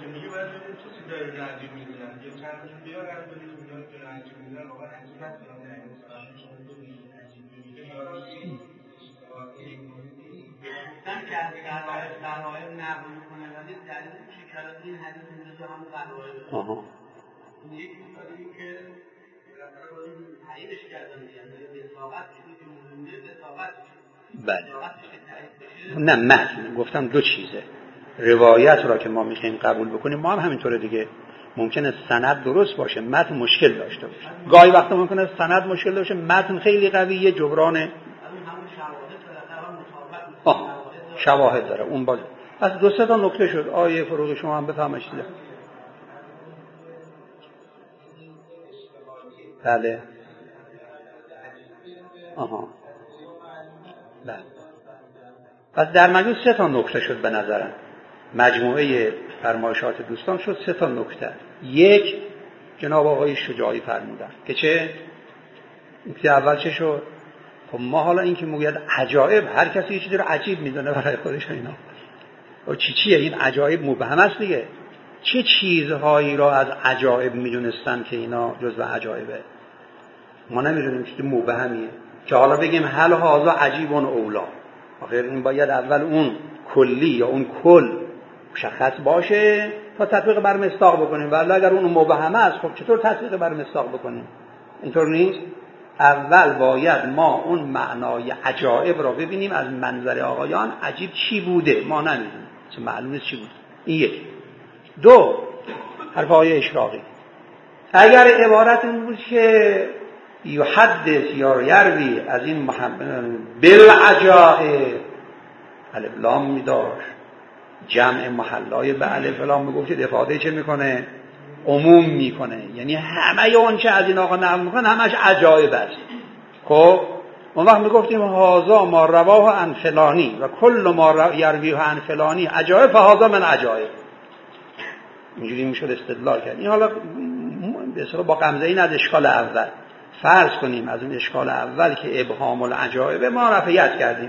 آها بله. نه متن گفتم دو چیزه، روایت را که ما میخوایم قبول بکنیم ما هم همینطوره دیگه، ممکنه سند درست باشه متن مشکل داشته باشه، گاهی وقتا ممکنه سند مشکل داشته متن خیلی قویه، جبران آه شواهد داره اون باز. پس دو سه تا نکته شد. آیه فروغ شما هم بفهمید. بله آها بله. پس در مجموع سه تا نکته شد به نظرم، مجموعه فرمایشات دوستان شد سه تا نکته. یک، جناب آقای شجاعی فرمودن که چه؟ نکته اول چه شد؟ خب ما حالا این که میگوید عجایب، هر کسی یه چیزی رو عجیب میدونه برای خودش، اینا و چی چیه این عجایب؟ مبهم است دیگه. چه چیزهایی را از عجایب میدونستن که اینا جزو عجایبه؟ ما نمیدونیم چیز مبهمیه که حالا بگیم هل هذا عجیب اولا. آخر این باید اول اون کلی یا اون کل مشخص باشه تا تطبیق بر مصداق بکنیم، ولی اگر اون مبهم است خب چطور تطبیق بر مصداق بکنیم؟ اینطور نیست. اول باید ما اون معنای عجایب را ببینیم از منظر آقایان، عجیب چی بوده ما نمیدونیم، چه معلوم نیست چی بود. این یک. دو، حرف آیه اشراقی، اگر عبارت این بود که یحدث یا یروی از این محمد بالعجائب، الف لام می داشت، جمع محلای به الف لام میگفت، افاده چه میکنه؟ عموم میکنه، یعنی همه اون چه از این آقا نقل میکنه همش عجایب است. خب اون وقت میگفتیم هازا ما رواه عن فلانی و کل ما یرویه عن فلانی عجایب، فهازا من عجایب. اینجوری میشد استدلال کرد. این حالا به اصطلاح با غمزه این از اشکال اول فرض کنیم، از اون اشکال اول که ابهام العجایب ما رفعیت کردیم.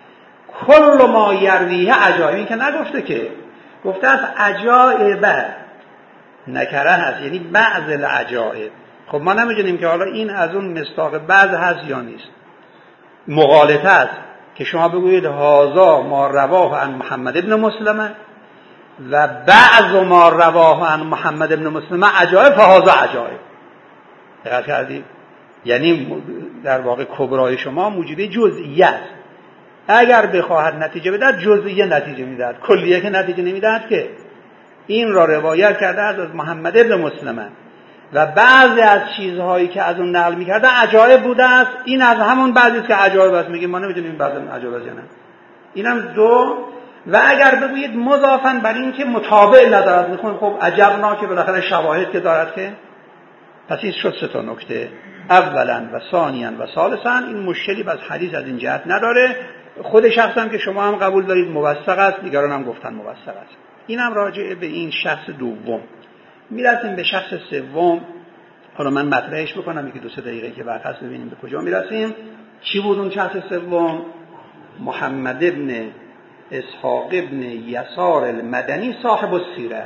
کل ما یرویه عجایب، این که نگفته که، گفته از عجایب نکره هست، یعنی بعض العجایب. خب ما نمیدونیم که حالا این از اون مصداق بعض هست یا نیست. مغالطه است که شما بگویید هازا ما رواه عن محمد ابن مسلمه و بعض ما رواه عن محمد ابن مسلمه عجایب، فهازا عجایب. دقت کردید؟ یعنی در واقع کبرای شما موجب جزئیه است. اگر بخواهد نتیجه بدهد جزئیه نتیجه میدهد، کلیه که نتیجه نمیدهد. که این را روایت کرده از محمد ابن مسلمه و بعضی از چیزهایی که از اون نقل میکرده عجایب بوده است. این از همون بعضی است که عجایب است، میگیم ما نمیدونیم بعضی عجایب است یا نه. اینم دو. و اگر بگویید مضافاً بر این که متابع ندارد، میخوام خب عجبنا که بالاخره شواهد که دارد که. پس این شد سه تا نکته، اولا و ثانیاً و ثالثاً. این مشکلی بس حدیث از این جهت نداره، خود شخص هم که شما هم قبول دارید موثق است، دیگران هم گفتن موثق است. اینم راجع به این شخص دوم. میرسیم به شخص سوم. حالا من مطرحش بکنم یکی دو سه دقیقه که وقت هست ببینیم به کجا میرسیم. چی بود اون شخص سوم؟ محمد ابن اسحاق ابن یسار المدنی صاحب السیره.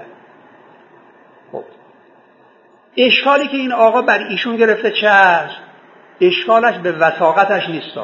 خب اشکالی که این آقا بر ایشون گرفته چه است؟ اشکالش به وثاقتش نیست.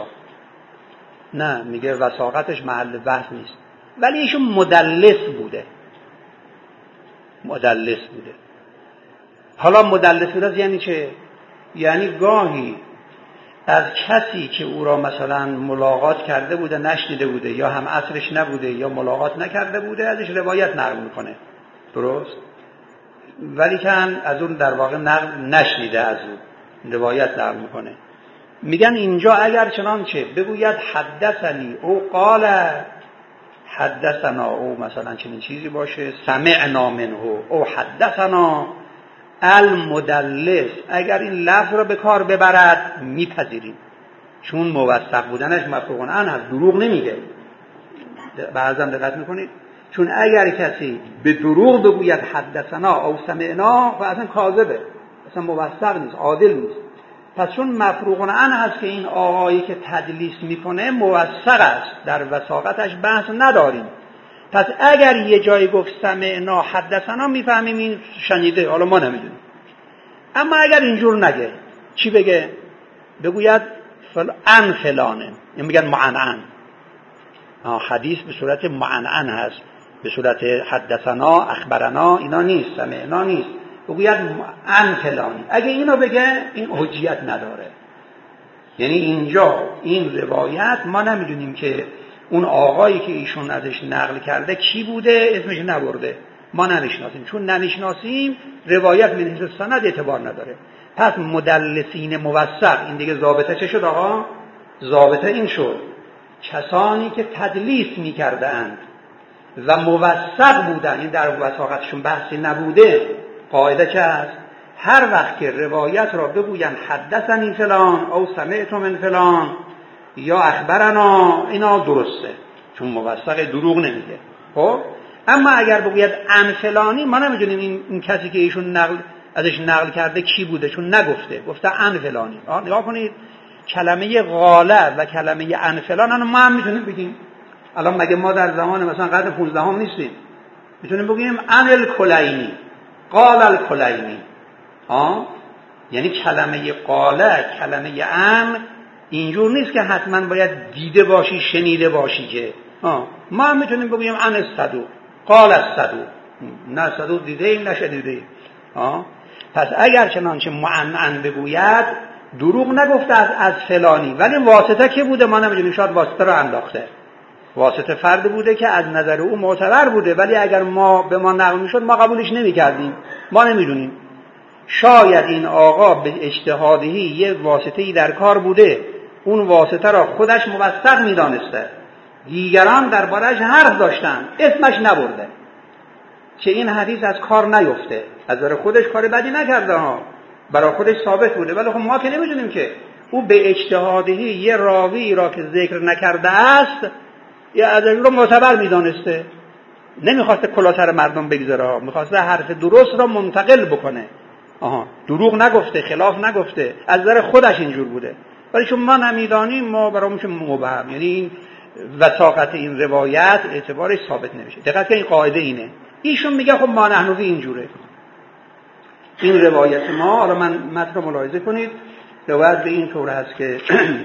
نه، میگه وثاقتش محل بحث نیست، ولی ایشون مدلس بوده. مدلس بوده. حالا مدلس بوده یعنی چه؟ یعنی گاهی از کسی که او را مثلا ملاقات کرده بوده نشنیده بوده، یا هم عصرش نبوده یا ملاقات نکرده بوده، ازش روایت نقل میکنه، درست؟ ولی کن از اون در واقع نقل نشنیده، از اون روایت نقل میکنه. میگن اینجا اگر چنانچه بگوید حدثنی او قال حدثنا او مثلا چنین چیزی باشه، سمعنا منه او حدثنا المدلس، اگر این لفظ را به کار ببرد میپذیریم، چون موثق بودنش مفروغ عنه هست، دروغ نمیگه. بعضا دقت میکنید، چون اگر کسی به دروغ بگوید حدثنا او سمعنا و اصلا کاذبه، اصلا موثق نیست، عادل نیست. پس چون مفروغ عنه هست که این آقایی که تدلیس میکنه موثق است، در وثاقتش بحث نداریم. پس اگر یه جایی گفت سمعنا حدثنا میفهمیم این شنیده، حالا ما نمیدونیم. اما اگر اینجور نگه، چی بگه؟ بگوید فل... ان فلانه، این میگن معنعن. حدیث به صورت معنعن هست، به صورت حدثنا اخبرنا اینا نیست، سمعنا نیست، بگوید ان فلانی. اگه اینو بگه این حجیت نداره. یعنی اینجا این روایت ما نمیدونیم که اون آقایی که ایشون ازش نقل کرده کی بوده، اسمش نبرده، ما نمیشناسیم. چون نمیشناسیم روایت من حیث سند اعتبار نداره. پس مدلسین موثق، این دیگه ضابطه چه شد آقا؟ ضابطه این شد کسانی که تدلیس میکردند و موثق بودن، این در وثاقتشون بحثی نبوده. قاعده چه است؟ هر وقت که روایت را بگوین حدثنی فلان او سمعت من فلان یا اخبرنا، اینا درسته، چون موثق، دروغ نمیگه. خب اما اگر بگوید ان فلانی، ما نمیدونیم این, این کسی که ایشون نقل ازش نقل کرده کی بوده، چون نگفته، گفته ان فلانی. نگاه کنید، کلمه قاله و کلمه ان فلان ما هم میتونیم بگیم. الان مگه ما در زمان مثلا قرن پانزدهم نیستیم؟ میتونیم بگیم ان الکلینی، قال الکلینی. آه یعنی کلمه قاله، کلمه ان اینجور نیست که حتما باید دیده باشی، شنیده باشی که. آه ما هم میتونیم بگیم ان الصدوق، قال الصدوق، نه صدوق دیده ایم نه شنیده ایم. آه پس اگر چنانچه معنعن بگوید، دروغ نگفته از, از فلانی، ولی واسطه که بوده ما نمیدونیم، شاید واسطه رو انداخته، واسطه فرد بوده که از نظر او معتبر بوده، ولی اگر ما به ما نقل میشد ما قبولش نمیکردیم، ما نمیدونیم. شاید این آقا به اجتهادی یه واسطه‌ای در کار بوده، اون واسطه را خودش موثق میدانسته، دیگران درباره‌اش حرف داشتن، اسمش نبرده که این حدیث از کار نیفته. از نظر خودش کار بدی نکرده ها، برای خودش ثابت بوده، ولی خب ما که نمیدونیم که او به اجتهادی یه راوی را که ذکر نکرده است یا از اون رو معتبر میدانسته، نمیخواسته کلاتر مردم بگذاره، میخواسته حرف درست را منتقل بکنه. آها دروغ نگفته، خلاف نگفته، از نظر خودش اینجور بوده، ولی چون ما نمیدانیم ما برامون مبهم، یعنی این وثاقت این روایت اعتبارش ثابت نمیشه. دقت که این قاعده اینه. ایشون میگه خب ما نحنوی اینجوره، این روایت ما. حالا من متن رو ملاحظه کنید، روایت به این طور هست که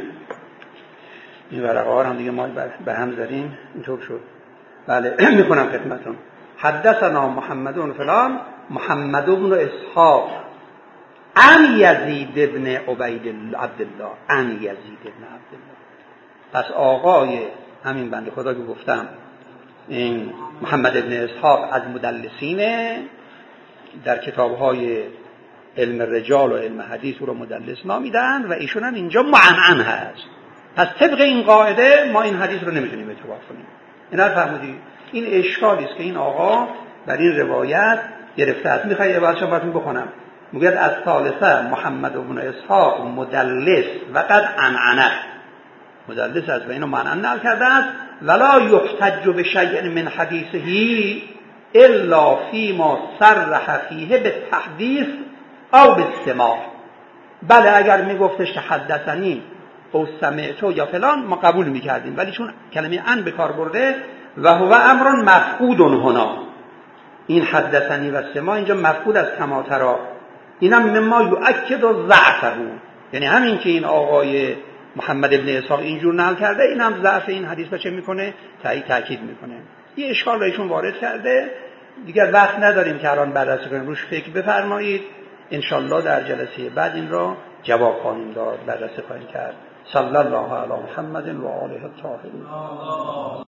این ورقه ها هم دیگه ما به هم زدیم، اینطور شد. بله میکنم خدمتتون. حدثنا محمد بن فلان، محمد بن اسحاق عن یزید ابن عبید عبدالله، عن یزید ابن عبدالله. پس آقای همین بنده خدا که گفتم این محمد ابن اسحاق از مدلسینه، در کتاب‌های علم رجال و علم حدیث او را مدلس نامیدن و ایشون هم اینجا معنعن هست. پس طبق این قاعده ما این حدیث رو نمیتونیم اعتبار کنیم. اینا فهمیدید؟ این اشکالی است که این آقا در این روایت گرفته است. میخوای عبارتشو براتون بخونم. میگه از ثالثه محمد بن اسحاق مدلس و قد عنعنه، مدلس است و اینو معنعن نقل کرده است. ولا یحتج بشیء من حدیثه الا فيما صرح فيه بالتحديث او بالسماع. بله اگر میگفتش که حدثنی او سمعتو یا فلان ما قبول میکردیم، ولی چون کلمه ان به کار برده و هو امر مفقود هنا، این حدثنی و سماع اینجا مفقود از کما ترى، اینم مما یؤکد ضعفه، یعنی همین که این آقای محمد ابن اسحاق اینجور نقل کرده، این هم ضعف این حدیث رو چه میکنه؟ تایید تاکید میکنه. یه اشکال رو ایشون وارد کرده، دیگر وقت نداریم که الان بررسی کنیم، روش فکر بفرمایید. انشالله در جلسه بعد این را جواب خواهیم داد، بررسی خواهیم کرد. صلی الله علی محمد و آله الطاهرین.